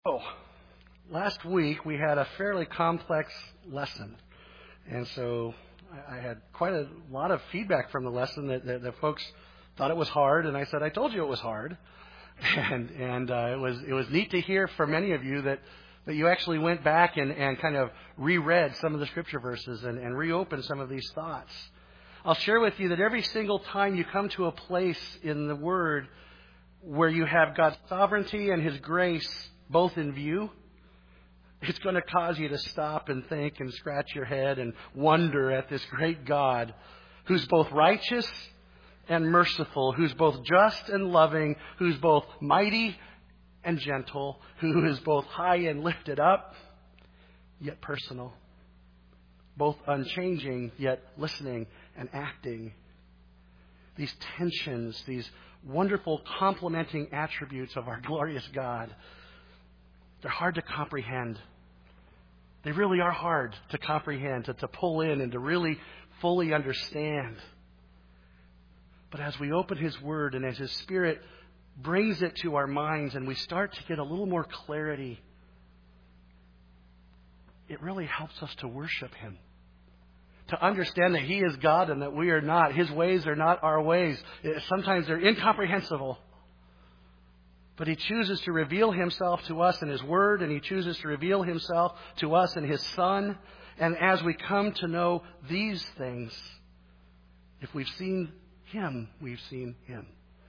Oh, last week we had a fairly complex lesson. And so I had quite a lot of feedback from the lesson that folks thought it was hard. And I said, I told you it was hard. And it was neat to hear from many of you that you actually went back and kind of reread some of the scripture verses and reopened some of these thoughts. I'll share with you that every single time you come to a place in the Word where you have God's sovereignty and His grace both in view, it's going to cause you to stop and think and scratch your head and wonder at this great God who's both righteous and merciful, who's both just and loving, who's both mighty and gentle, who is both high and lifted up, yet personal, both unchanging, yet listening and acting. These tensions, these wonderful complementing attributes of our glorious God, they're hard to comprehend. They really are hard to comprehend, to pull in and to really fully understand. But as we open His Word and as His Spirit brings it to our minds and we start to get a little more clarity, it really helps us to worship Him. To understand that He is God and that we are not. His ways are not our ways. Sometimes they're incomprehensible. But He chooses to reveal Himself to us in His Word, and He chooses to reveal Himself to us in His Son. And as we come to know these things, if we've seen Him, we've seen Him.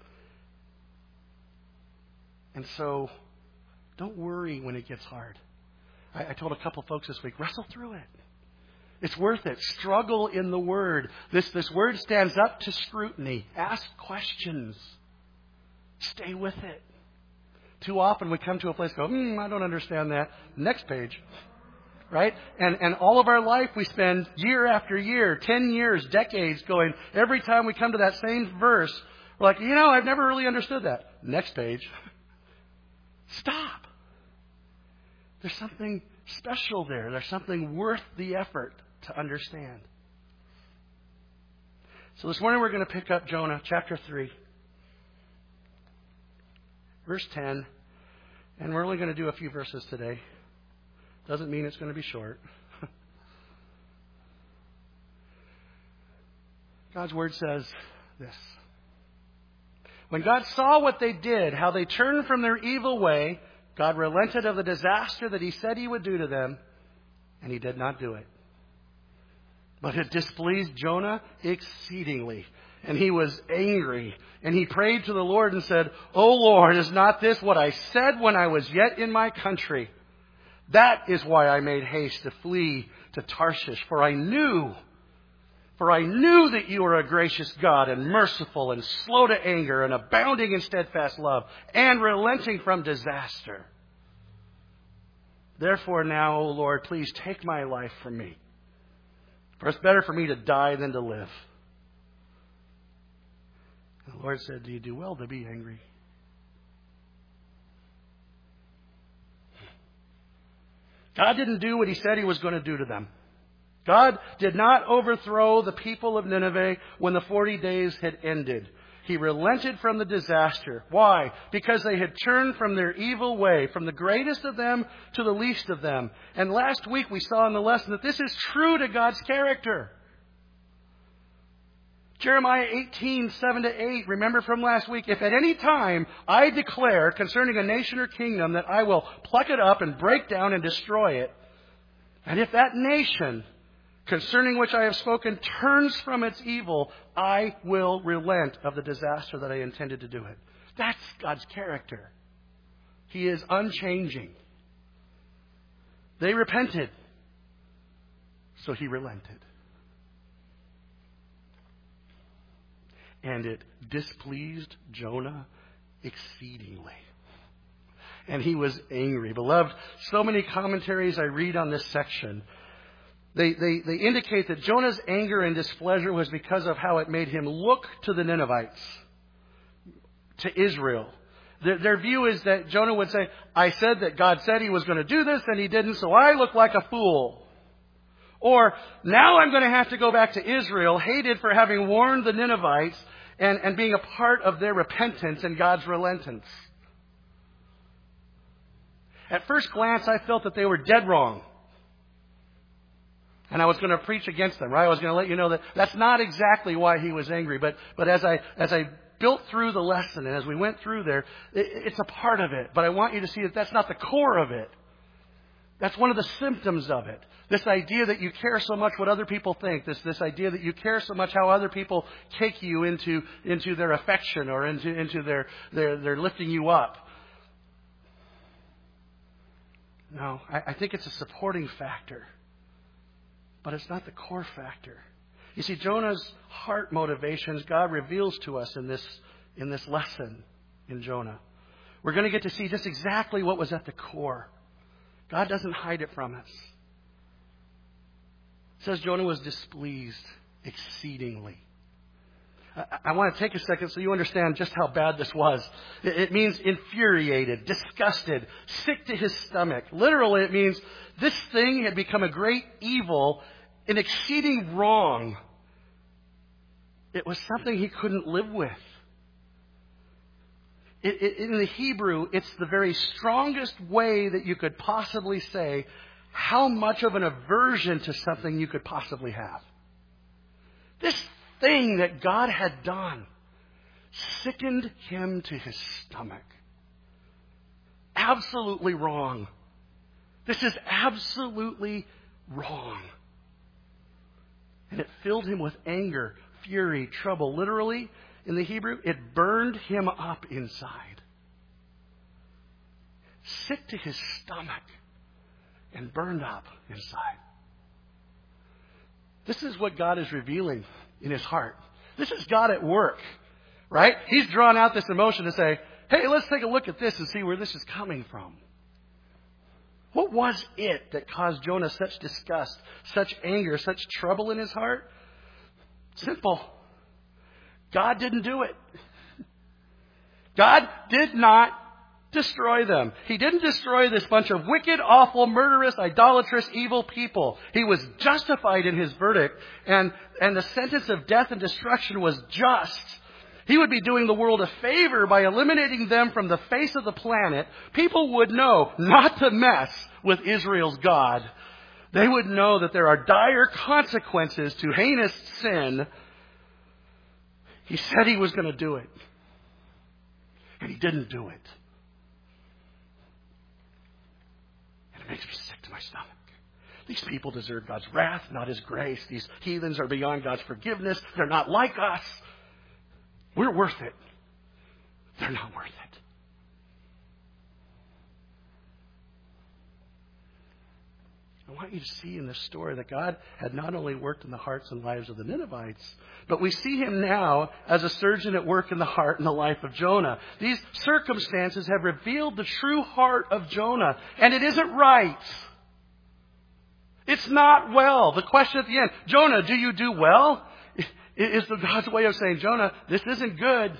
And so, don't worry when it gets hard. I told a couple folks this week, wrestle through it. It's worth it. Struggle in the Word. This Word stands up to scrutiny. Ask questions. Stay with it. Too often we come to a place and go, I don't understand that. Next page. Right? And all of our life we spend year after year, 10 years, decades going, every time we come to that same verse, we're like, I've never really understood that. Next page. Stop. There's something special there. There's something worth the effort to understand. So this morning we're going to pick up Jonah chapter 3. Verse 10, and we're only going to do a few verses today. Doesn't mean it's going to be short. God's Word says this. When God saw what they did, how they turned from their evil way, God relented of the disaster that He said He would do to them, and He did not do it. But it displeased Jonah exceedingly. And he was angry. And he prayed to the Lord and said, O Lord, is not this what I said when I was yet in my country? That is why I made haste to flee to Tarshish. For I knew that you are a gracious God and merciful and slow to anger and abounding in steadfast love and relenting from disaster. Therefore now, O Lord, please take my life from me. For it's better for me to die than to live. The Lord said, do you do well to be angry? God didn't do what He said He was going to do to them. God did not overthrow the people of Nineveh when the 40 days had ended. He relented from the disaster. Why? Because they had turned from their evil way, from the greatest of them to the least of them. And last week we saw in the lesson that this is true to God's character. Jeremiah 18:7-8, remember from last week, if at any time I declare concerning a nation or kingdom that I will pluck it up and break down and destroy it, and if that nation concerning which I have spoken turns from its evil, I will relent of the disaster that I intended to do it. That's God's character. He is unchanging. They repented, so He relented. And it displeased Jonah exceedingly. And he was angry. Beloved, so many commentaries I read on this section, they indicate that Jonah's anger and displeasure was because of how it made him look to the Ninevites, to Israel. Their view is that Jonah would say, I said that God said He was going to do this and He didn't, so I look like a fool. Or, now I'm going to have to go back to Israel, hated for having warned the Ninevites and being a part of their repentance and God's relentance. At first glance, I felt that they were dead wrong. And I was going to preach against them, right? I was going to let you know that that's not exactly why he was angry. But as I built through the lesson and as we went through there, it's a part of it. But I want you to see that that's not the core of it. That's one of the symptoms of it. This idea that you care so much what other people think. This idea that you care so much how other people take you into their affection or into their lifting you up. No, I think it's a supporting factor. But it's not the core factor. You see, Jonah's heart motivations, God reveals to us in this lesson in Jonah. We're going to get to see just exactly what was at the core. God doesn't hide it from us. It says Jonah was displeased exceedingly. I want to take a second so you understand just how bad this was. It means infuriated, disgusted, sick to his stomach. Literally, it means this thing had become a great evil, an exceeding wrong. It was something he couldn't live with. In the Hebrew, it's the very strongest way that you could possibly say how much of an aversion to something you could possibly have. This thing that God had done sickened him to his stomach. Absolutely wrong. This is absolutely wrong. And it filled him with anger, fury, trouble. Literally, in the Hebrew, it burned him up inside. Sick to his stomach and burned up inside. This is what God is revealing in his heart. This is God at work, right? He's drawn out this emotion to say, hey, let's take a look at this and see where this is coming from. What was it that caused Jonah such disgust, such anger, such trouble in his heart? Simple. God didn't do it. God did not destroy them. He didn't destroy this bunch of wicked, awful, murderous, idolatrous, evil people. He was justified in his verdict, and the sentence of death and destruction was just. He would be doing the world a favor by eliminating them from the face of the planet. People would know not to mess with Israel's God. They would know that there are dire consequences to heinous sin. He said he was going to do it. And he didn't do it. And it makes me sick to my stomach. These people deserve God's wrath, not his grace. These heathens are beyond God's forgiveness. They're not like us. We're worth it. They're not worth it. I want you to see in this story that God had not only worked in the hearts and lives of the Ninevites, but we see him now as a surgeon at work in the heart and the life of Jonah. These circumstances have revealed the true heart of Jonah, and it isn't right. It's not well. The question at the end, Jonah, do you do well? Is God's way of saying, Jonah, this isn't good.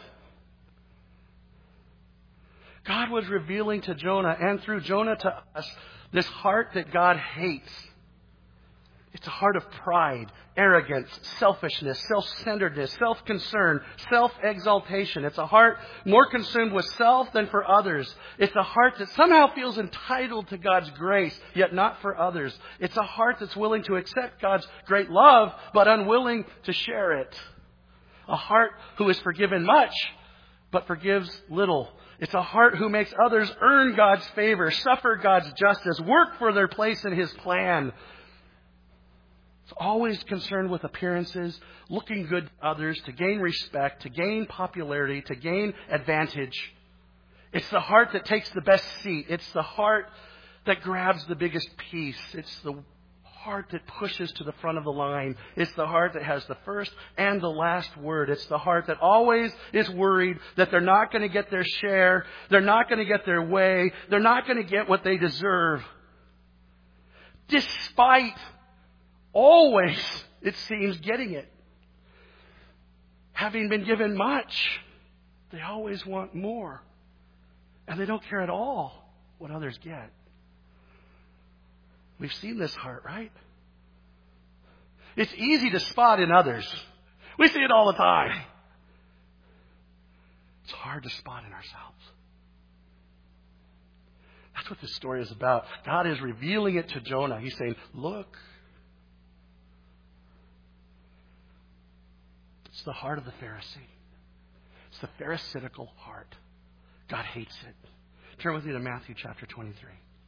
God was revealing to Jonah and through Jonah to us this heart that God hates. It's a heart of pride, arrogance, selfishness, self-centeredness, self-concern, self-exaltation. It's a heart more consumed with self than for others. It's a heart that somehow feels entitled to God's grace, yet not for others. It's a heart that's willing to accept God's great love, but unwilling to share it. A heart who is forgiven much, but forgives little. It's a heart who makes others earn God's favor, suffer God's justice, work for their place in his plan. It's always concerned with appearances, looking good to others, to gain respect, to gain popularity, to gain advantage. It's the heart that takes the best seat. It's the heart that grabs the biggest piece. It's the heart that pushes to the front of the line. It's the heart that has the first and the last word. It's the heart that always is worried that they're not going to get their share. They're not going to get their way. They're not going to get what they deserve. Despite always, it seems, getting it. Having been given much, they always want more. And they don't care at all what others get. We've seen this heart, right? It's easy to spot in others. We see it all the time. It's hard to spot in ourselves. That's what this story is about. God is revealing it to Jonah. He's saying, look. It's the heart of the Pharisee. It's the pharisaical heart. God hates it. Turn with me to Matthew chapter 23.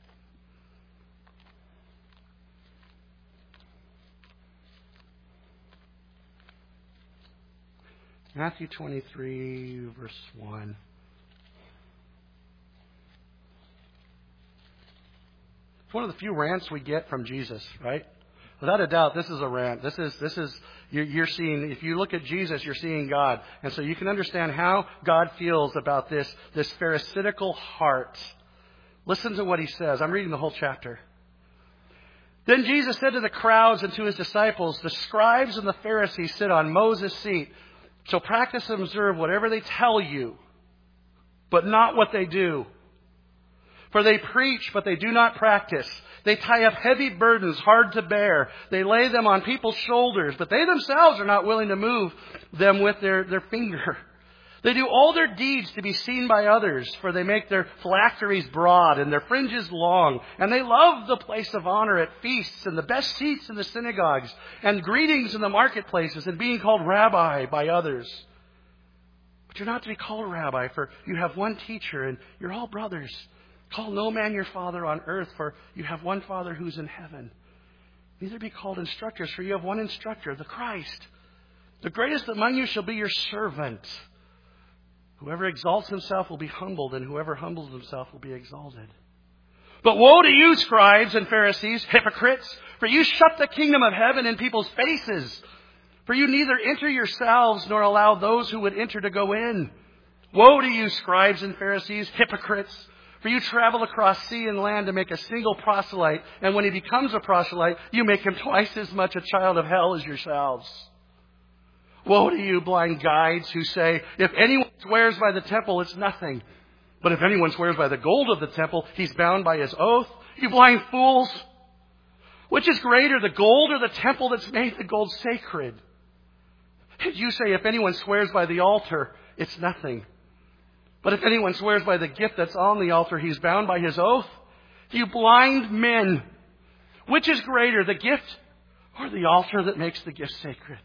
Matthew 23, verse 1. It's one of the few rants we get from Jesus, right? Without a doubt, this is a rant. This is you're seeing, if you look at Jesus, you're seeing God. And so you can understand how God feels about this pharisaical heart. Listen to what he says. I'm reading the whole chapter. Then Jesus said to the crowds and to his disciples, the scribes and the Pharisees sit on Moses' seat. So practice and observe whatever they tell you, but not what they do. For they preach, but they do not practice. They tie up heavy burdens hard to bear. They lay them on people's shoulders, but they themselves are not willing to move them with their finger. They do all their deeds to be seen by others, for they make their phylacteries broad and their fringes long. And they love the place of honor at feasts and the best seats in the synagogues and greetings in the marketplaces and being called rabbi by others. But you're not to be called rabbi, for you have one teacher and you're all brothers. Call no man your father on earth, for you have one Father who's in heaven. Neither be called instructors, for you have one instructor, the Christ. The greatest among you shall be your servant. Whoever exalts himself will be humbled, and whoever humbles himself will be exalted. But woe to you, scribes and Pharisees, hypocrites, for you shut the kingdom of heaven in people's faces. For you neither enter yourselves nor allow those who would enter to go in. Woe to you, scribes and Pharisees, hypocrites, for you travel across sea and land to make a single proselyte, and when he becomes a proselyte, you make him twice as much a child of hell as yourselves. Woe to you, blind guides, who say, if anyone swears by the temple, it's nothing. But if anyone swears by the gold of the temple, he's bound by his oath. You blind fools! Which is greater, the gold or the temple that's made the gold sacred? And you say, if anyone swears by the altar, it's nothing. But if anyone swears by the gift that's on the altar, he's bound by his oath. You blind men! Which is greater, the gift or the altar that makes the gift sacred?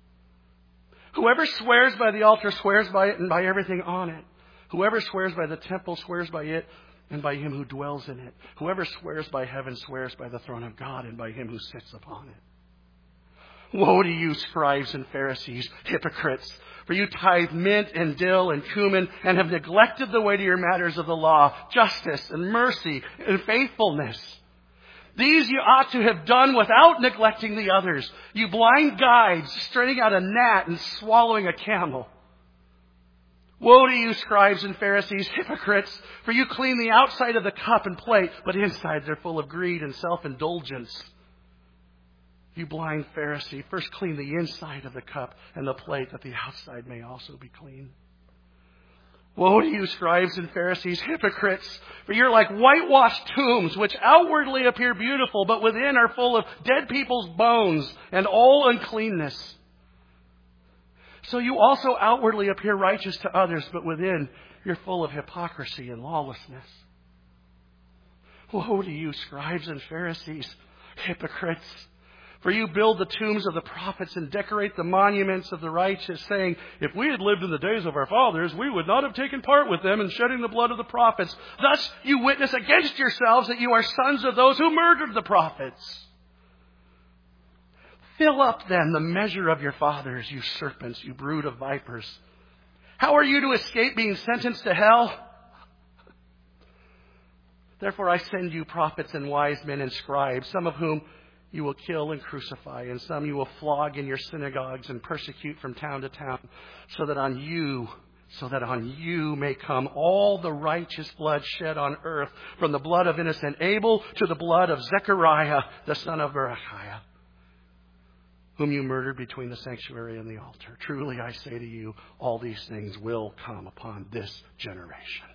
Whoever swears by the altar swears by it and by everything on it. Whoever swears by the temple swears by it and by him who dwells in it. Whoever swears by heaven swears by the throne of God and by him who sits upon it. Woe to you, scribes and Pharisees, hypocrites! For you tithe mint and dill and cumin and have neglected the weightier matters of the law, justice and mercy and faithfulness. These you ought to have done without neglecting the others. You blind guides, straining out a gnat and swallowing a camel. Woe to you, scribes and Pharisees, hypocrites, for you clean the outside of the cup and plate, but inside they're full of greed and self-indulgence. You blind Pharisee, first clean the inside of the cup and the plate, that the outside may also be clean. Woe to you, scribes and Pharisees, hypocrites, for you're like whitewashed tombs, which outwardly appear beautiful, but within are full of dead people's bones and all uncleanness. So you also outwardly appear righteous to others, but within you're full of hypocrisy and lawlessness. Woe to you, scribes and Pharisees, hypocrites! For you build the tombs of the prophets and decorate the monuments of the righteous, saying, if we had lived in the days of our fathers, we would not have taken part with them in shedding the blood of the prophets. Thus you witness against yourselves that you are sons of those who murdered the prophets. Fill up then the measure of your fathers, you serpents, you brood of vipers. How are you to escape being sentenced to hell? Therefore I send you prophets and wise men and scribes, some of whom you will kill and crucify, and some you will flog in your synagogues and persecute from town to town, so that on you may come all the righteous blood shed on earth, from the blood of innocent Abel to the blood of Zechariah, the son of Berechiah, whom you murdered between the sanctuary and the altar. Truly I say to you, all these things will come upon this generation.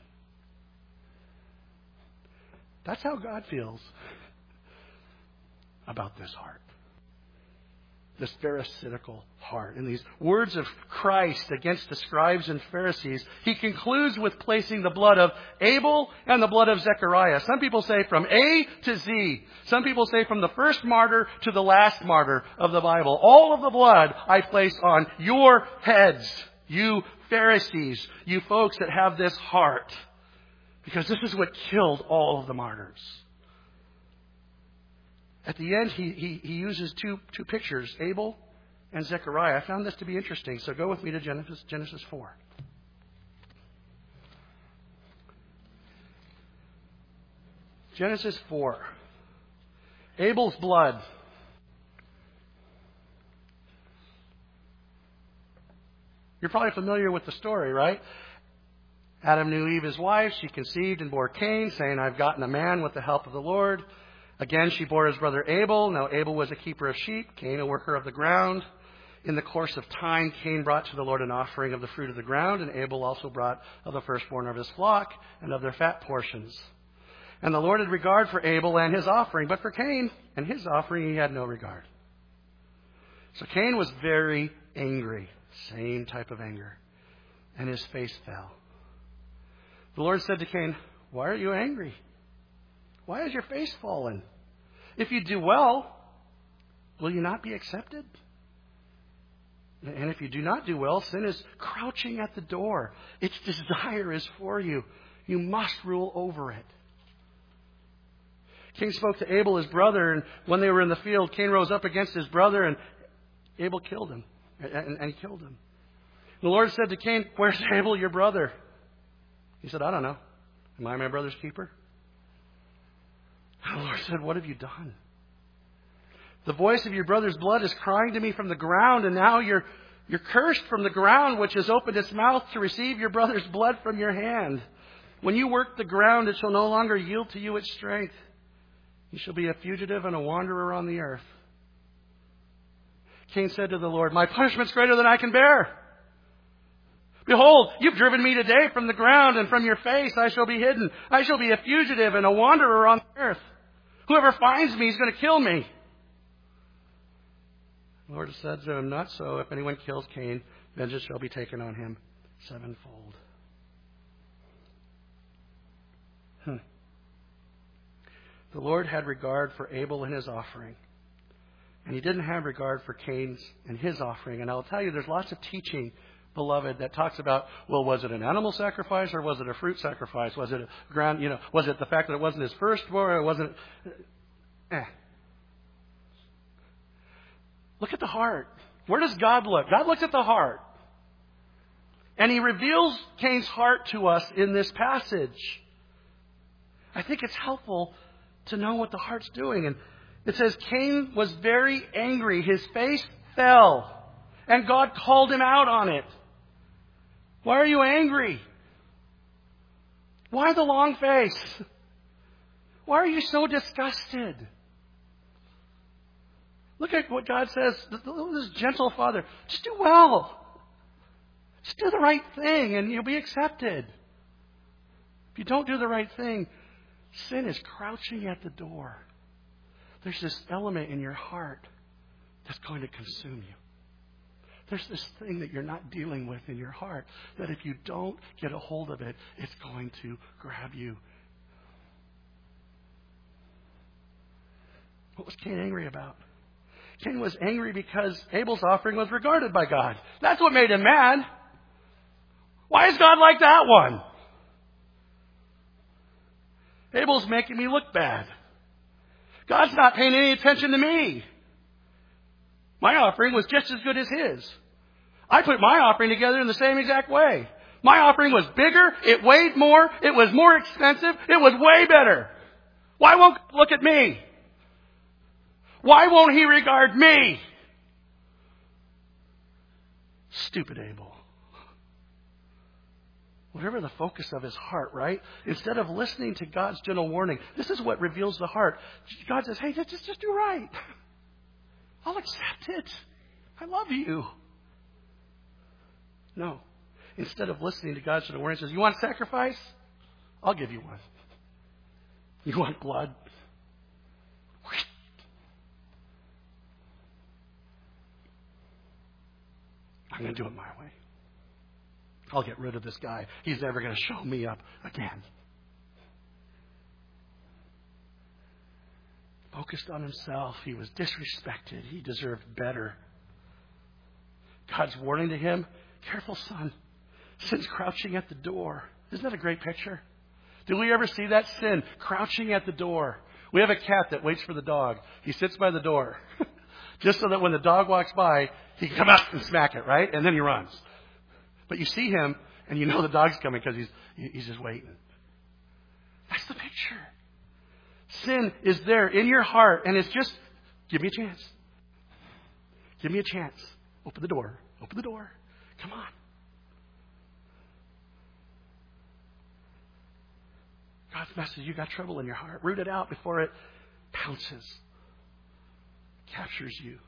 That's how God feels about this heart. this pharisaical heart. In these words of Christ against the scribes and Pharisees, he concludes with placing the blood of Abel and the blood of Zechariah. Some people say from A to Z. Some people say from the first martyr to the last martyr of the Bible. All of the blood I place on your heads, you Pharisees, you folks that have this heart. Because this is what killed all of the martyrs. At the end, he uses two pictures, Abel and Zechariah. I found this to be interesting, so go with me to Genesis 4. Genesis 4. Abel's blood. You're probably familiar with the story, right? Adam knew Eve, his wife. She conceived and bore Cain, saying, I've gotten a man with the help of the Lord. Again, she bore his brother Abel. Now, Abel was a keeper of sheep, Cain a worker of the ground. In the course of time, Cain brought to the Lord an offering of the fruit of the ground, and Abel also brought of the firstborn of his flock and of their fat portions. And the Lord had regard for Abel and his offering, but for Cain and his offering he had no regard. So Cain was very angry, same type of anger, and his face fell. The Lord said to Cain, why are you angry? Why has your face fallen? If you do well, will you not be accepted? And if you do not do well, sin is crouching at the door. Its desire is for you. You must rule over it. Cain spoke to Abel, his brother, and when they were in the field, Cain rose up against his brother, and Abel killed him. And he killed him. The Lord said to Cain, where's Abel, your brother? He said, I don't know. Am I my brother's keeper? The Lord said, what have you done? The voice of your brother's blood is crying to me from the ground, and now you're cursed from the ground, which has opened its mouth to receive your brother's blood from your hand. When you work the ground, it shall no longer yield to you its strength. You shall be a fugitive and a wanderer on the earth. Cain said to the Lord, my punishment's greater than I can bear. Behold, you've driven me today from the ground, and from your face I shall be hidden. I shall be a fugitive and a wanderer on the earth. Whoever finds me is going to kill me. The Lord said to him, not so. If anyone kills Cain, vengeance shall be taken on him sevenfold. The Lord had regard for Abel and his offering. And he didn't have regard for Cain's and his offering. And I'll tell you, there's lots of teaching, beloved, that talks about, well, was it an animal sacrifice or was it a fruit sacrifice? Was it a ground, was it the fact that it wasn't his firstborn or wasn't it? Look at the heart. Where does God look? God looks at the heart. And he reveals Cain's heart to us in this passage. I think it's helpful to know what the heart's doing. And it says Cain was very angry. His face fell. And God called him out on it. Why are you angry? Why the long face? Why are you so disgusted? Look at what God says. This gentle Father. Just do well. Just do the right thing and you'll be accepted. If you don't do the right thing, sin is crouching at the door. There's this element in your heart that's going to consume you. There's this thing that you're not dealing with in your heart that if you don't get a hold of it, it's going to grab you. What was Cain angry about? Cain was angry because Abel's offering was regarded by God. That's what made him mad. Why is God like that one? Abel's making me look bad. God's not paying any attention to me. My offering was just as good as his. I put my offering together in the same exact way. My offering was bigger. It weighed more. It was more expensive. It was way better. Why won't God look at me? Why won't he regard me? Stupid Abel. Whatever the focus of his heart, right? Instead of listening to God's gentle warning, this is what reveals the heart. God says, hey, just do right. I'll accept it. I love you. No. Instead of listening to God's gentle warning, he says, you want sacrifice? I'll give you one. You want blood? I'm going to do it my way. I'll get rid of this guy. He's never going to show me up again. Focused on himself. He was disrespected. He deserved better. God's warning to him, careful, son. Sin's crouching at the door. Isn't that a great picture? Did we ever see that? Sin crouching at the door. We have a cat that waits for the dog. He sits by the door. Just so that when the dog walks by, he can come out and smack it, right? And then he runs. But you see him, and you know the dog's coming because he's just waiting. That's the picture. Sin is there in your heart, and it's just, give me a chance. Give me a chance. Open the door. Open the door. Come on. God's message, you got trouble in your heart. Root it out before it pounces. Captures you.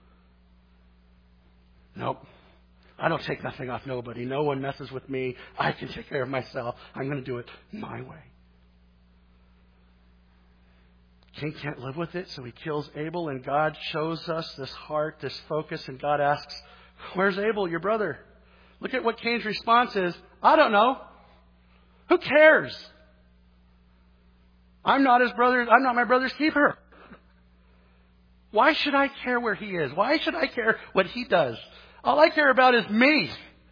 Nope. I don't take nothing off nobody. No one messes with me. I can take care of myself. I'm going to do it my way. Cain can't live with it, so he kills Abel, and God shows us this heart, this focus, and God asks, where's Abel, your brother? Look at what Cain's response is. I don't know. Who cares? I'm not his brother. I'm not my brother's keeper. Why should I care where he is? Why should I care what he does? All I care about is me.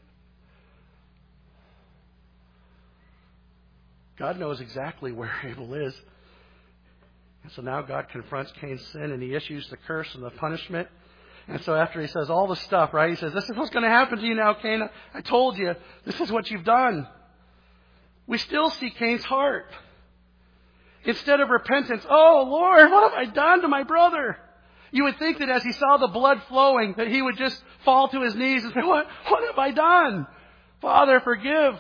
God knows exactly where Abel is. And so now God confronts Cain's sin, and he issues the curse and the punishment. And so after he says all the stuff, right, he says, this is what's going to happen to you now, Cain. I told you. This is what you've done. We still see Cain's heart. Instead of repentance, oh, Lord, what have I done to my brother? You would think that as he saw the blood flowing, that he would just fall to his knees and say, what have I done? Father, forgive.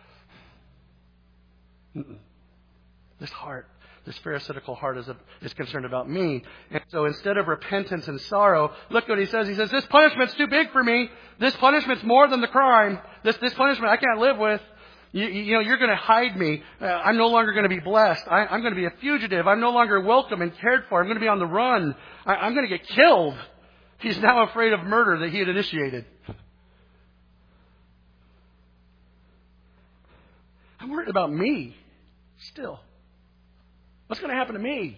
This heart, this pharisaical heart is concerned about me. And so instead of repentance and sorrow, look what he says. He says, this punishment's too big for me. This punishment's more than the crime. This punishment I can't live with. You know, you're going to hide me. I'm no longer going to be blessed. I'm going to be a fugitive. I'm no longer welcome and cared for. I'm going to be on the run. I'm going to get killed. He's now afraid of murder that he had initiated. I'm worried about me still. What's going to happen to me?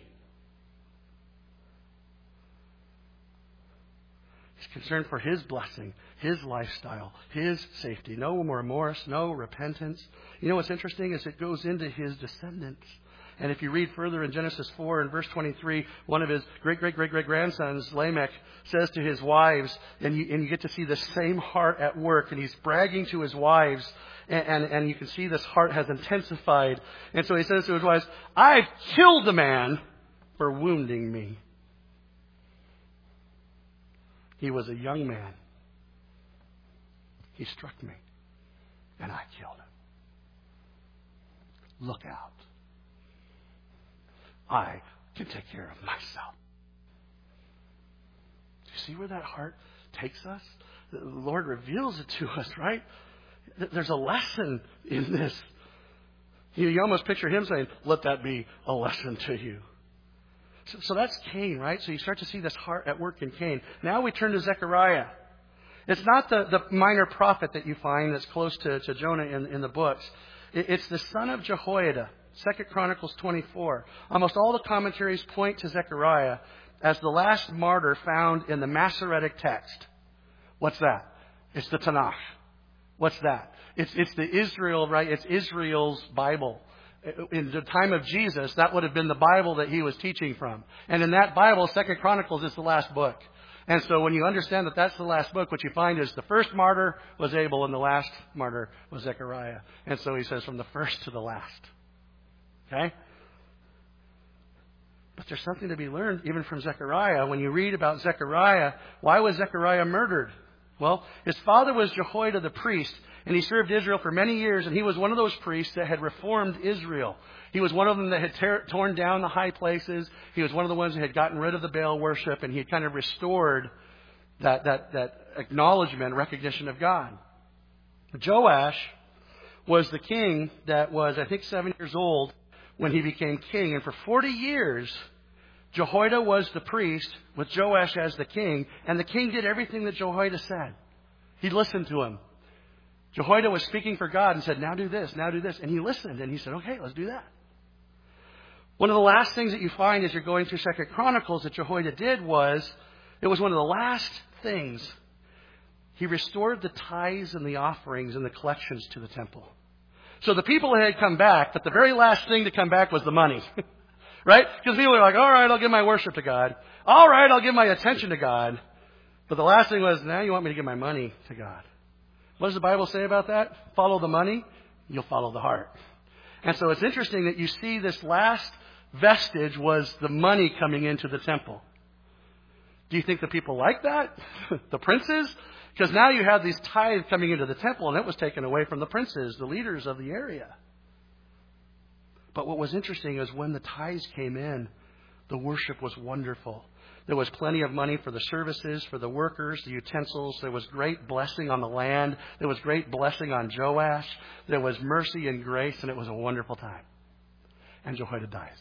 He's concerned for his blessing, his lifestyle, his safety. No more remorse, no repentance. You know what's interesting is it goes into his descendants. And if you read further in Genesis 4 and verse 23, one of his great-great-great-great-grandsons, Lamech, says to his wives, and you get to see the same heart at work, and he's bragging to his wives, and you can see this heart has intensified. And so he says to his wives, I've killed the man for wounding me. He was a young man. He struck me, and I killed him. Look out. I can take care of myself. Do you see where that heart takes us? The Lord reveals it to us, right? There's a lesson in this. You almost picture him saying, let that be a lesson to you. So that's Cain, right? So you start to see this heart at work in Cain. Now we turn to Zechariah. It's not the minor prophet that you find that's close to Jonah in the books. It's the son of Jehoiada, 2 Chronicles 24. Almost all the commentaries point to Zechariah as the last martyr found in the Masoretic text. What's that? It's the Tanakh. What's that? It's the Israel, right? It's Israel's Bible. In the time of Jesus, that would have been the Bible that he was teaching from. And in that Bible, 2 Chronicles is the last book. And so when you understand that that's the last book, what you find is the first martyr was Abel and the last martyr was Zechariah. And so he says from the first to the last. Okay? But there's something to be learned even from Zechariah. When you read about Zechariah, why was Zechariah murdered? Well, his father was Jehoiada the priest, and he served Israel for many years, and he was one of those priests that had reformed Israel. He was one of them that had torn down the high places. He was one of the ones that had gotten rid of the Baal worship, and he had kind of restored that acknowledgement, recognition of God. Joash was the king that was, I think, 7 years old when he became king, and for 40 years, Jehoiada was the priest with Joash as the king, and the king did everything that Jehoiada said. He listened to him. Jehoiada was speaking for God and said, now do this, now do this. And he listened and he said, okay, let's do that. One of the last things that you find as you're going through 2 Chronicles that Jehoiada did was, it was one of the last things. He restored the tithes and the offerings and the collections to the temple. So the people had come back, but the very last thing to come back was the money. Right? Because people were like, all right, I'll give my worship to God. All right, I'll give my attention to God. But the last thing was, now you want me to give my money to God. What does the Bible say about that? Follow the money, you'll follow the heart. And so it's interesting that you see this last vestige was the money coming into the temple. Do you think the people like that? The princes? Because now you have these tithes coming into the temple, and it was taken away from the princes, the leaders of the area. But what was interesting is when the tithes came in, the worship was wonderful. There was plenty of money for the services, for the workers, the utensils. There was great blessing on the land. There was great blessing on Joash. There was mercy and grace, and it was a wonderful time. And Jehoiada dies.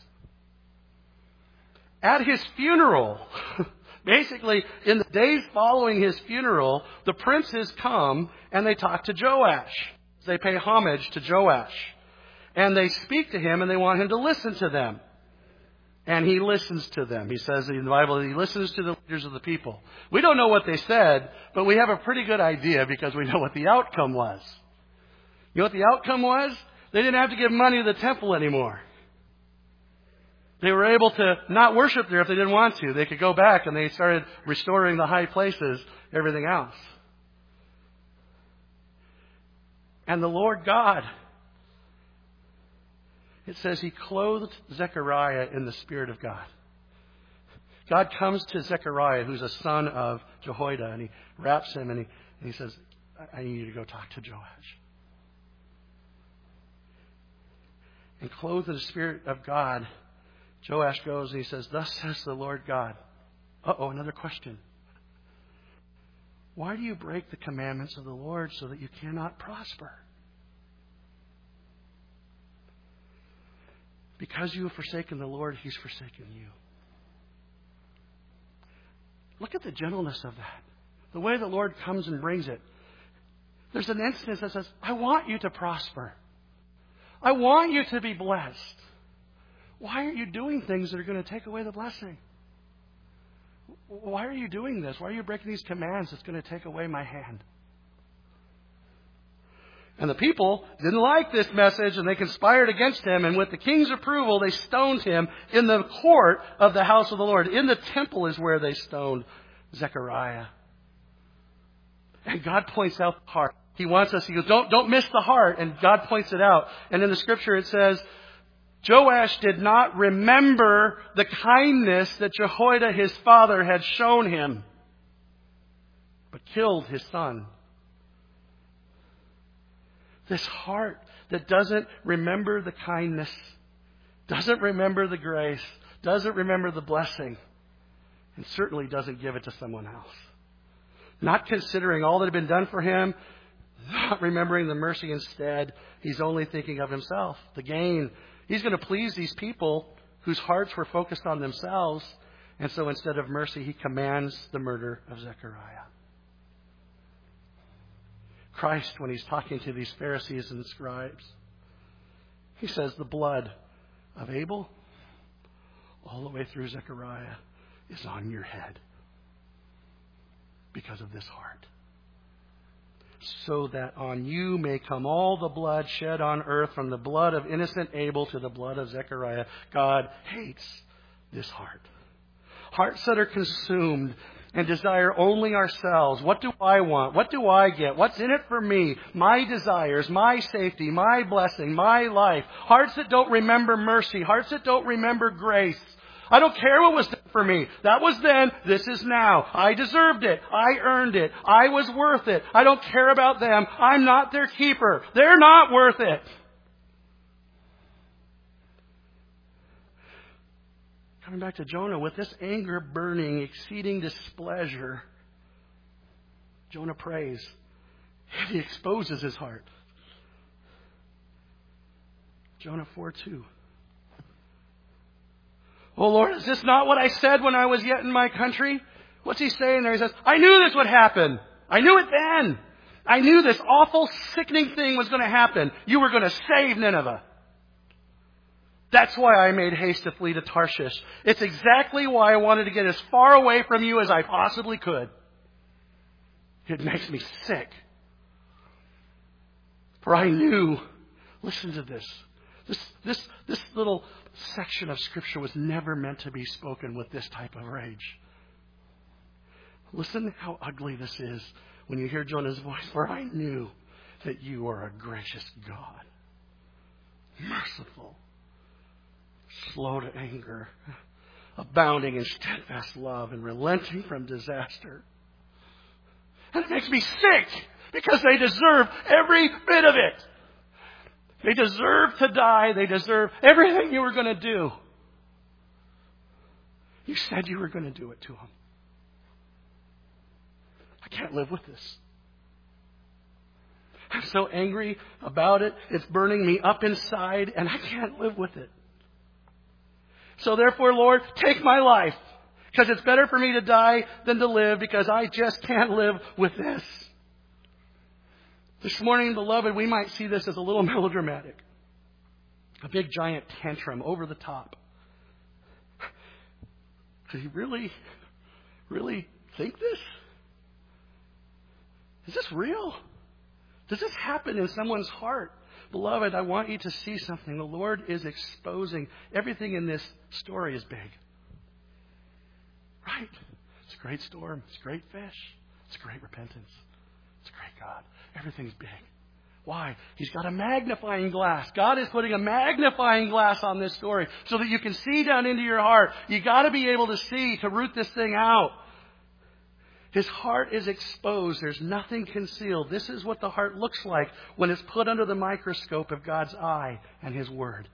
At his funeral, basically in the days following his funeral, the princes come and they talk to Joash. They pay homage to Joash. And they speak to him and they want him to listen to them. And he listens to them. He says in the Bible that he listens to the leaders of the people. We don't know what they said, but we have a pretty good idea because we know what the outcome was. You know what the outcome was? They didn't have to give money to the temple anymore. They were able to not worship there if they didn't want to. They could go back and they started restoring the high places, everything else. And the Lord God, it says he clothed Zechariah in the Spirit of God. God comes to Zechariah, who's a son of Jehoiada, and he wraps him and he says, I need you to go talk to Joash. And clothed in the Spirit of God, Joash goes and he says, thus says the Lord God. Another question. Why do you break the commandments of the Lord so that you cannot prosper? Because you have forsaken the Lord, he's forsaken you. Look at the gentleness of that. The way the Lord comes and brings it. There's an instance that says, I want you to prosper. I want you to be blessed. Why are you doing things that are going to take away the blessing? Why are you doing this? Why are you breaking these commands that's going to take away my hand? And the people didn't like this message, and they conspired against him. And with the king's approval, they stoned him in the court of the house of the Lord. In the temple is where they stoned Zechariah. And God points out the heart. He wants us, he goes, don't miss the heart. And God points it out. And in the scripture it says, Joash did not remember the kindness that Jehoiada his father had shown him, but killed his son. This heart that doesn't remember the kindness, doesn't remember the grace, doesn't remember the blessing, and certainly doesn't give it to someone else. Not considering all that had been done for him, not remembering the mercy instead. He's only thinking of himself, the gain. He's going to please these people whose hearts were focused on themselves. And so instead of mercy, he commands the murder of Zechariah. Christ, when he's talking to these Pharisees and scribes, he says the blood of Abel all the way through Zechariah is on your head because of this heart. So that on you may come all the blood shed on earth, from the blood of innocent Abel to the blood of Zechariah. God hates this heart. Hearts that are consumed and desire only ourselves. What do I want? What do I get? What's in it for me? My desires, my safety, my blessing, my life. Hearts that don't remember mercy. Hearts that don't remember grace. I don't care what was done for me. That was then. This is now. I deserved it. I earned it. I was worth it. I don't care about them. I'm not their keeper. They're not worth it. Coming back to Jonah, with this anger burning, exceeding displeasure, Jonah prays. And he exposes his heart. Jonah 4:2. Oh Lord, is this not what I said when I was yet in my country? What's he saying there? He says, I knew this would happen. I knew it then. I knew this awful, sickening thing was going to happen. You were going to save Nineveh. That's why I made haste to flee to Tarshish. It's exactly why I wanted to get as far away from you as I possibly could. It makes me sick. For I knew, listen to this. This little section of Scripture was never meant to be spoken with this type of rage. Listen how ugly this is when you hear Jonah's voice. For I knew that you are a gracious God, merciful, slow to anger, abounding in steadfast love, and relenting from disaster. And it makes me sick because they deserve every bit of it. They deserve to die. They deserve everything you were going to do. You said you were going to do it to them. I can't live with this. I'm so angry about it. It's burning me up inside, and I can't live with it. So therefore, Lord, take my life, because it's better for me to die than to live, because I just can't live with this. This morning, beloved, we might see this as a little melodramatic. A big giant tantrum over the top. Does he really think this? Is this real? Does this happen in someone's heart? Beloved, I want you to see something. The Lord is exposing everything in this story is big. Right? It's a great storm. It's a great fish. It's a great repentance. It's a great God. Everything's big. Why? He's got a magnifying glass. God is putting a magnifying glass on this story so that you can see down into your heart. You got to be able to see, to root this thing out. His heart is exposed. There's nothing concealed. This is what the heart looks like when it's put under the microscope of God's eye and His Word.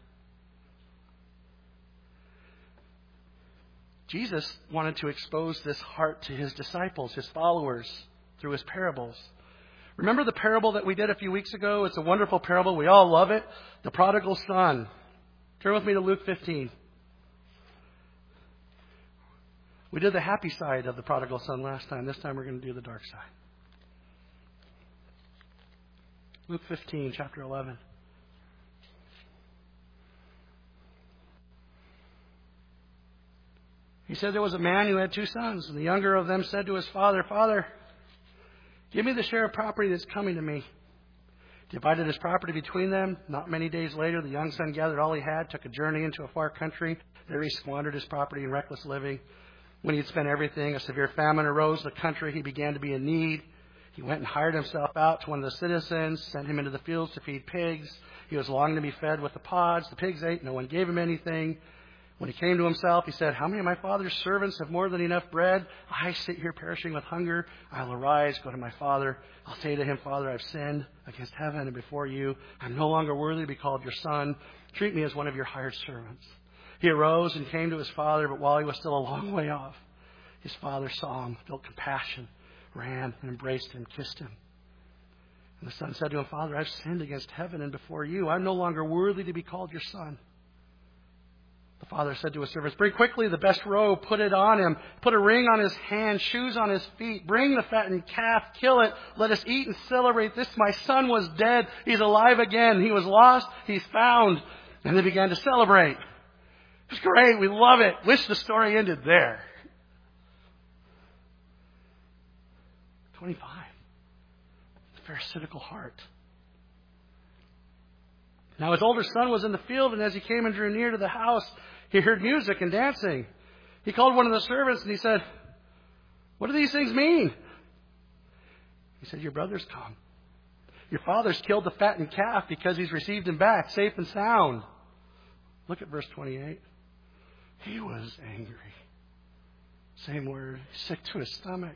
Jesus wanted to expose this heart to His disciples, His followers, through His parables. Remember the parable that we did a few weeks ago? It's a wonderful parable. We all love it. The prodigal son. Turn with me to Luke 15. We did the happy side of the prodigal son last time. This time we're going to do the dark side. Luke 15, chapter 11. He said there was a man who had 2 sons, and the younger of them said to his father, Father, give me the share of property that's coming to me. Divided his property between them. Not many days later, the young son gathered all he had, took a journey into a far country. There he squandered his property in reckless living. When he had spent everything, a severe famine arose in the country. He began to be in need. He went and hired himself out to one of the citizens, sent him into the fields to feed pigs. He was longing to be fed with the pods. The pigs ate. No one gave him anything. When he came to himself, he said, how many of my father's servants have more than enough bread? I sit here perishing with hunger. I'll arise, go to my father. I'll say to him, Father, I've sinned against heaven and before you. I'm no longer worthy to be called your son. Treat me as one of your hired servants. He arose and came to his father, but while he was still a long way off, his father saw him, felt compassion, ran and embraced him, kissed him. And the son said to him, Father, I've sinned against heaven and before you. I'm no longer worthy to be called your son. The father said to his servants, bring quickly the best robe, put it on him, put a ring on his hand, shoes on his feet, bring the fattened calf, kill it, let us eat and celebrate. This my son was dead, he's alive again. He was lost, he's found. And they began to celebrate. It's great, we love it. Wish the story ended there. 25. The pharisaical heart. Now his older son was in the field, and as he came and drew near to the house, he heard music and dancing. He called one of the servants and he said, what do these things mean? He said, your brother's come. Your father's killed the fattened calf because he's received him back safe and sound. Look at verse 28. He was angry. Same word. Sick to his stomach.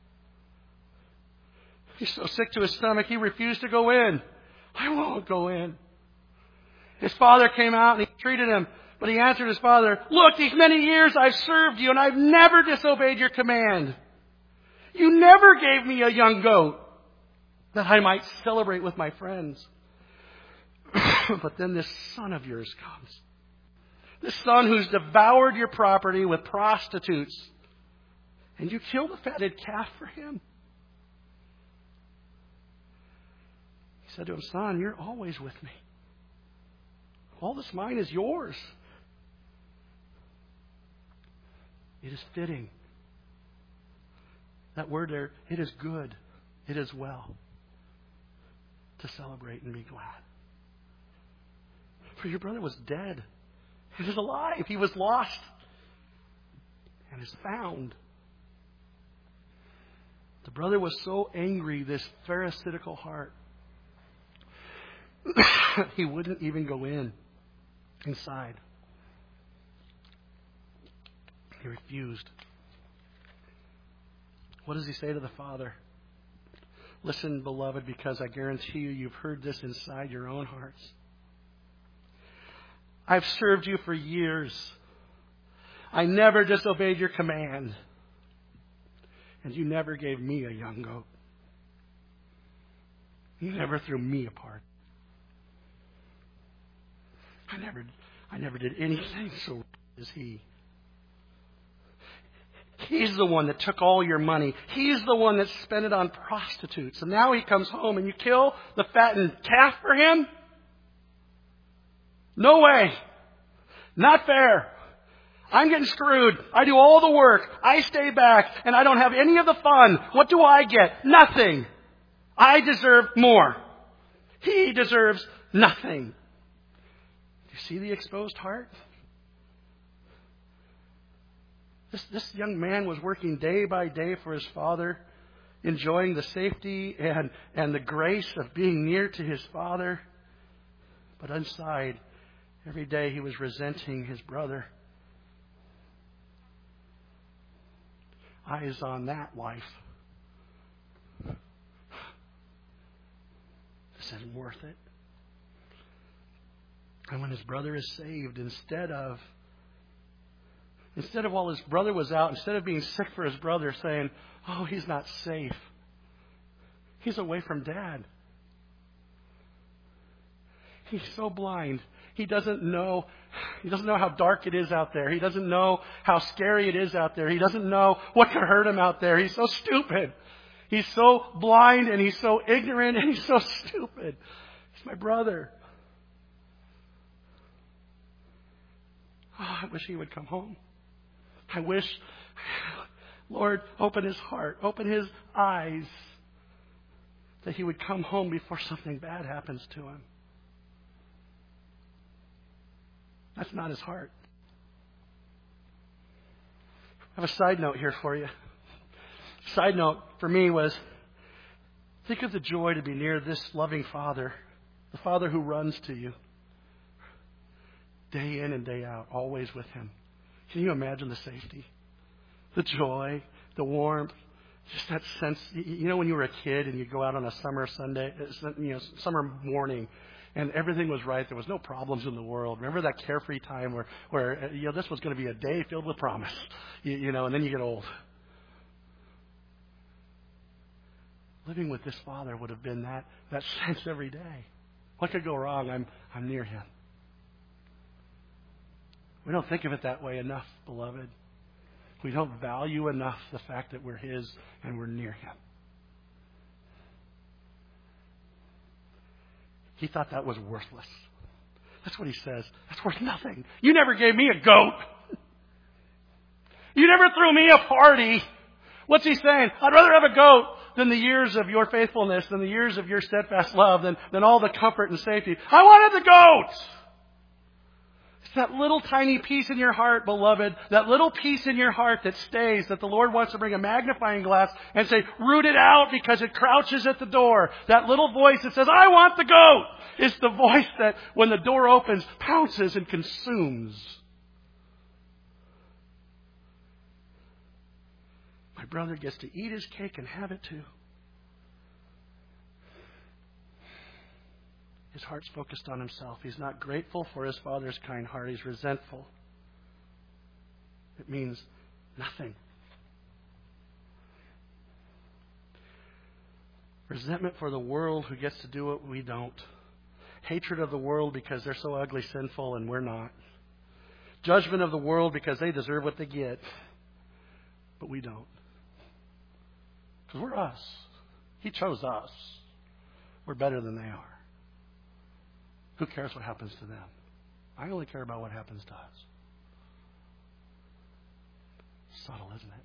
He's so sick to his stomach, he refused to go in. I won't go in. His father came out and he treated him. But he answered his father, look, these many years I've served you and I've never disobeyed your command. You never gave me a young goat that I might celebrate with my friends. But then this son of yours comes. This son who's devoured your property with prostitutes. And you kill the fatted calf for him. He said to him, son, you're always with me. All that's mine is yours. It is fitting. That word there, it is good. It is well to celebrate and be glad. For your brother was dead. He was alive. He was lost and is found. The brother was so angry, this pharisaical heart, he wouldn't even go inside. He refused. What does he say to the Father? Listen, beloved, because I guarantee you've heard this inside your own hearts. I've served you for years. I never disobeyed your command. And you never gave me a young goat. You never threw me a party. I never did anything so wrong as he. He's the one that took all your money. He's the one that spent it on prostitutes. And now he comes home and you kill the fattened calf for him? No way. Not fair. I'm getting screwed. I do all the work. I stay back and I don't have any of the fun. What do I get? Nothing. I deserve more. He deserves nothing. Do you see the exposed heart? This young man was working day by day for his father, enjoying the safety and the grace of being near to his father. But inside, every day he was resenting his brother. Eyes on that life. This isn't worth it. And when his brother is saved, instead of while his brother was out, instead of being sick for his brother, saying, oh, he's not safe. He's away from Dad. He's so blind. He doesn't know how dark it is out there. He doesn't know how scary it is out there. He doesn't know what could hurt him out there. He's so stupid. He's so blind and he's so ignorant and he's so stupid. He's my brother. Oh, I wish he would come home. I wish, Lord, open his heart, open his eyes, that he would come home before something bad happens to him. That's not his heart. I have a side note here for you. Side note for me was, think of the joy to be near this loving Father, the Father who runs to you, day in and day out, always with him. Can you imagine the safety, the joy, the warmth, just that sense? You know when you were a kid and you'd go out on a summer summer morning, and everything was right. There was no problems in the world. Remember that carefree time where this was going to be a day filled with promise, and then you get old. Living with this Father would have been that sense every day. What could go wrong? I'm near him. We don't think of it that way enough, beloved. We don't value enough the fact that we're his and we're near him. He thought that was worthless. That's what he says. That's worth nothing. You never gave me a goat. You never threw me a party. What's he saying? I'd rather have a goat than the years of your faithfulness, than the years of your steadfast love, than all the comfort and safety. I wanted the goat. It's that little tiny piece in your heart, beloved, that little piece in your heart that stays, that the Lord wants to bring a magnifying glass and say, root it out because it crouches at the door. That little voice that says, I want the goat, is the voice that, when the door opens, pounces and consumes. My brother gets to eat his cake and have it too. His heart's focused on himself. He's not grateful for his father's kind heart. He's resentful. It means nothing. Resentment for the world who gets to do what we don't. Hatred of the world because they're so ugly, sinful, and we're not. Judgment of the world because they deserve what they get, but we don't. Because we're us. He chose us. we're better than they are. Who cares what happens to them? I only care about what happens to us. Subtle, isn't it?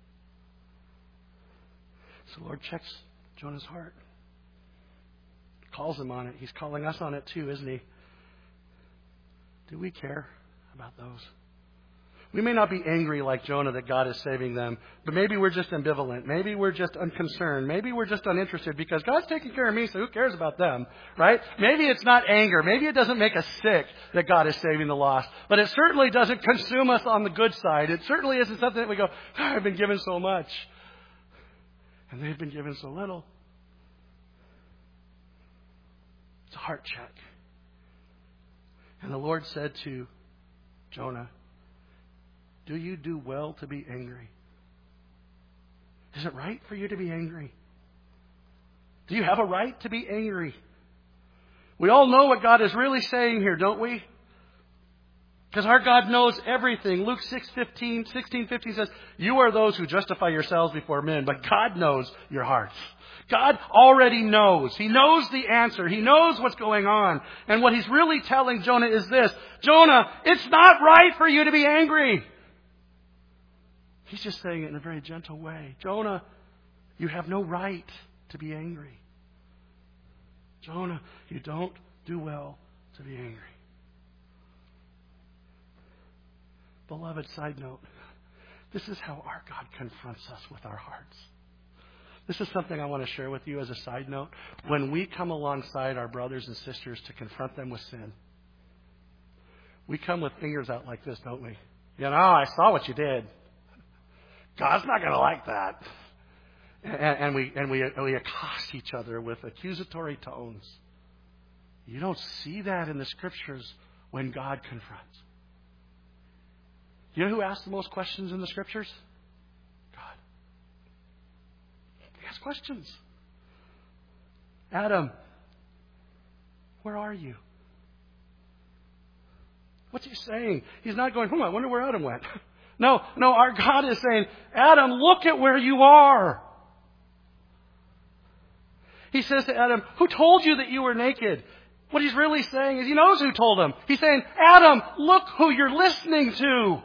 So the Lord checks Jonah's heart. Calls him on it. He's calling us on it too, isn't he? Do we care about those? We may not be angry like Jonah that God is saving them, but maybe we're just ambivalent. Maybe we're just unconcerned. Maybe we're just uninterested because God's taking care of me, so who cares about them, right? Maybe it's not anger. Maybe it doesn't make us sick that God is saving the lost, but it certainly doesn't consume us on the good side. It certainly isn't something that we go, I've been given so much, and they've been given so little. It's a heart check. And the Lord said to Jonah, do you do well to be angry? Is it right for you to be angry? Do you have a right to be angry? We all know what God is really saying here, don't we? Because our God knows everything. Luke 16:15 says, you are those who justify yourselves before men, but God knows your hearts. God already knows. He knows the answer. He knows what's going on. And what He's really telling Jonah is this: Jonah, it's not right for you to be angry. He's just saying it in a very gentle way. Jonah, you have no right to be angry. Jonah, you don't do well to be angry. Beloved, side note, this is how our God confronts us with our hearts. This is something I want to share with you as a side note. When we come alongside our brothers and sisters to confront them with sin, we come with fingers out like this, don't we? You know, I saw what you did. God's not going to like that. And we accost each other with accusatory tones. You don't see that in the Scriptures when God confronts. You know who asks the most questions in the Scriptures? God. He asks questions. Adam, where are you? What's he saying? He's not going, I wonder where Adam went. No, our God is saying, Adam, look at where you are. He says to Adam, who told you that you were naked? What he's really saying is he knows who told him. He's saying, Adam, look who you're listening to.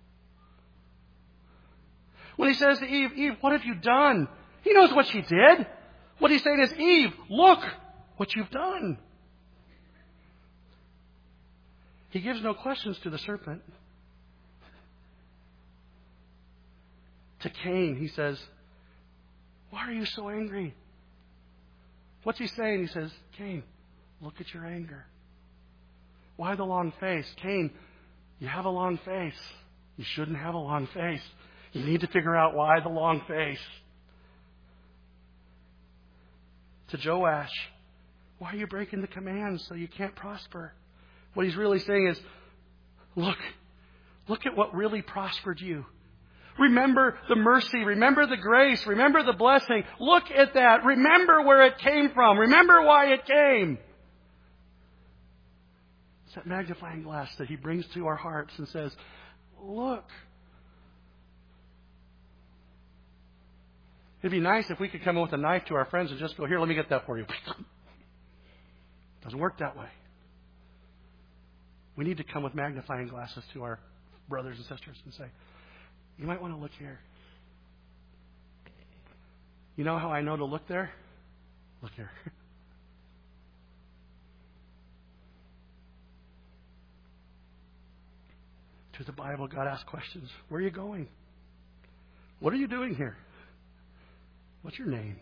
When he says to Eve, what have you done? He knows what she did. What he's saying is, Eve, look what you've done. He gives no questions to the serpent. To Cain, he says, why are you so angry? What's he saying? He says, Cain, look at your anger. Why the long face? Cain, you have a long face. You shouldn't have a long face. You need to figure out why the long face. To Joash, why are you breaking the commands so you can't prosper? What he's really saying is, look at what really prospered you. Remember the mercy. Remember the grace. Remember the blessing. Look at that. Remember where it came from. Remember why it came. It's that magnifying glass that he brings to our hearts and says, look. It'd be nice if we could come in with a knife to our friends and just go, here, let me get that for you. Doesn't work that way. We need to come with magnifying glasses to our brothers and sisters and say, you might want to look here. You know how I know to look there? Look here. To the Bible, God asks questions. Where are you going? What are you doing here? What's your name?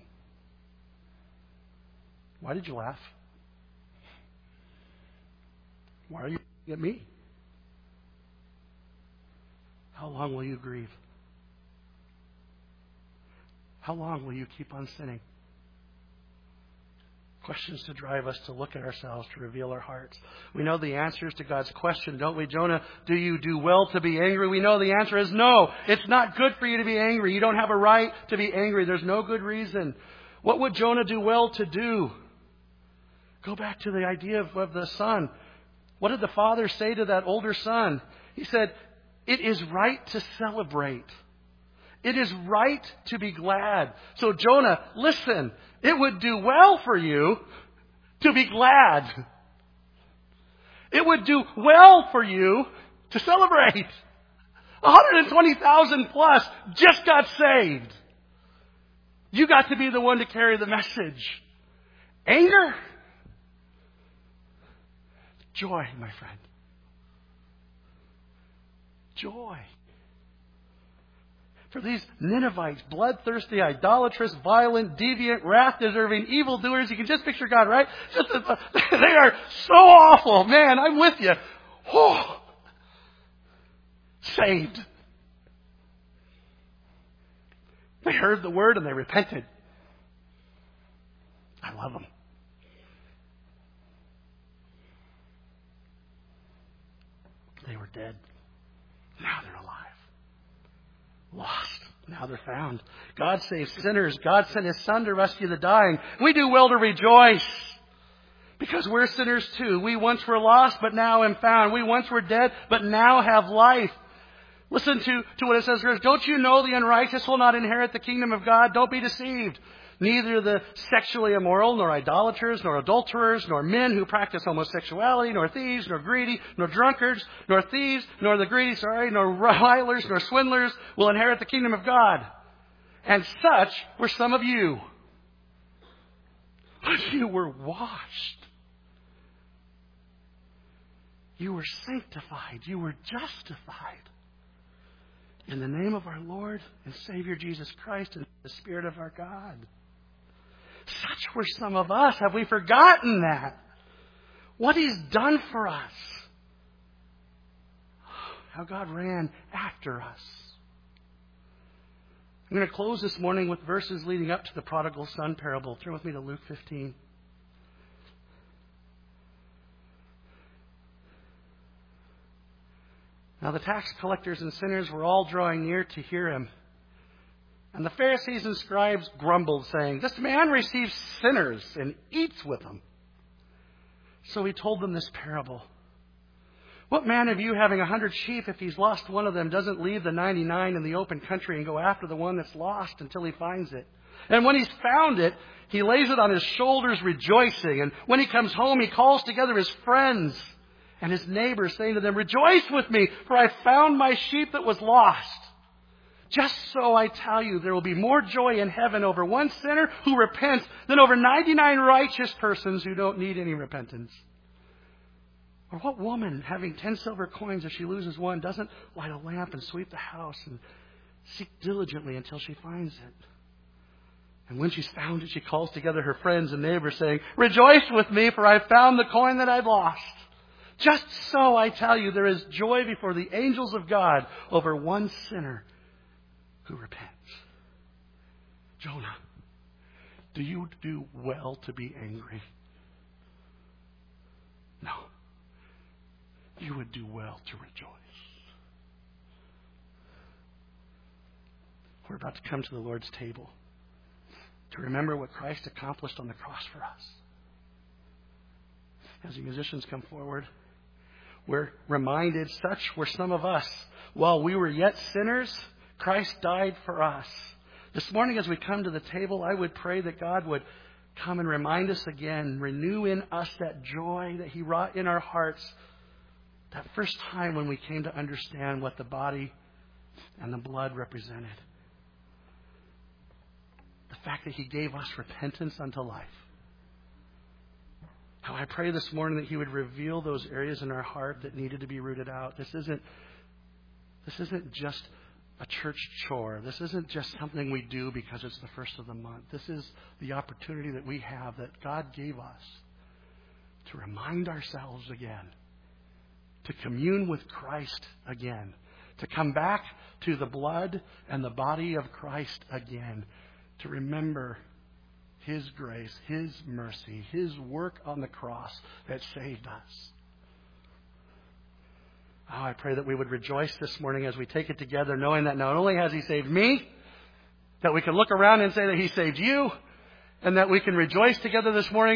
Why did you laugh? Why are you looking at me? How long will you grieve? How long will you keep on sinning? Questions to drive us to look at ourselves, to reveal our hearts. We know the answers to God's question, don't we? Jonah, do you do well to be angry? We know the answer is no. It's not good for you to be angry. You don't have a right to be angry. There's no good reason. What would Jonah do well to do? Go back to the idea of the son. What did the father say to that older son? He said, it is right to celebrate. It is right to be glad. So Jonah, listen, it would do well for you to be glad. It would do well for you to celebrate. 120,000 plus just got saved. You got to be the one to carry the message. Anger? Joy, my friend. Joy. For these Ninevites, bloodthirsty, idolatrous, violent, deviant, wrath-deserving, evildoers, you can just picture God, right? They are so awful. Man, I'm with you. Oh, saved. They heard the word and they repented. I love them. They were dead. Now they're alive. Lost. Now they're found. God saves sinners. God sent His Son to rescue the dying. We do well to rejoice. Because we're sinners too. We once were lost, but now am found. We once were dead, but now have life. Listen to what it says here. Don't you know the unrighteous will not inherit the kingdom of God? Don't be deceived. Neither the sexually immoral, nor idolaters, nor adulterers, nor men who practice homosexuality, nor thieves, nor greedy, nor drunkards, nor thieves, nor the greedy, nor revilers, nor swindlers will inherit the kingdom of God. And such were some of you. But you were washed. You were sanctified. You were justified. In the name of our Lord and Savior Jesus Christ and the Spirit of our God. Such were some of us. Have we forgotten that? What He's done for us. How God ran after us. I'm going to close this morning with verses leading up to the prodigal son parable. Turn with me to Luke 15. Now the tax collectors and sinners were all drawing near to hear Him. And the Pharisees and scribes grumbled, saying, "This man receives sinners and eats with them." So He told them this parable. What man of you, having 100 sheep, if he's lost one of them, doesn't leave the 99 in the open country and go after the one that's lost until he finds it? And when he's found it, he lays it on his shoulders rejoicing. And when he comes home, he calls together his friends and his neighbors, saying to them, "Rejoice with me, for I found my sheep that was lost." Just so I tell you, there will be more joy in heaven over one sinner who repents than over 99 righteous persons who don't need any repentance. Or what woman, having 10 silver coins, if she loses one, doesn't light a lamp and sweep the house and seek diligently until she finds it? And when she's found it, she calls together her friends and neighbors, saying, "Rejoice with me, for I found the coin that I'd lost." Just so I tell you, there is joy before the angels of God over one sinner who repents. Jonah, do you do well to be angry? No. You would do well to rejoice. We're about to come to the Lord's table to remember what Christ accomplished on the cross for us. As the musicians come forward, we're reminded, such were some of us. While we were yet sinners, Christ died for us. This morning as we come to the table, I would pray that God would come and remind us again, renew in us that joy that He wrought in our hearts that first time when we came to understand what the body and the blood represented. The fact that He gave us repentance unto life. How I pray this morning that He would reveal those areas in our heart that needed to be rooted out. This isn't just a church chore. This isn't just something we do because it's the first of the month. This is the opportunity that we have, that God gave us, to remind ourselves again, to commune with Christ again, to come back to the blood and the body of Christ again, to remember His grace, His mercy, His work on the cross that saved us. Oh, I pray that we would rejoice this morning as we take it together, knowing that not only has He saved me, that we can look around and say that He saved you, and that we can rejoice together this morning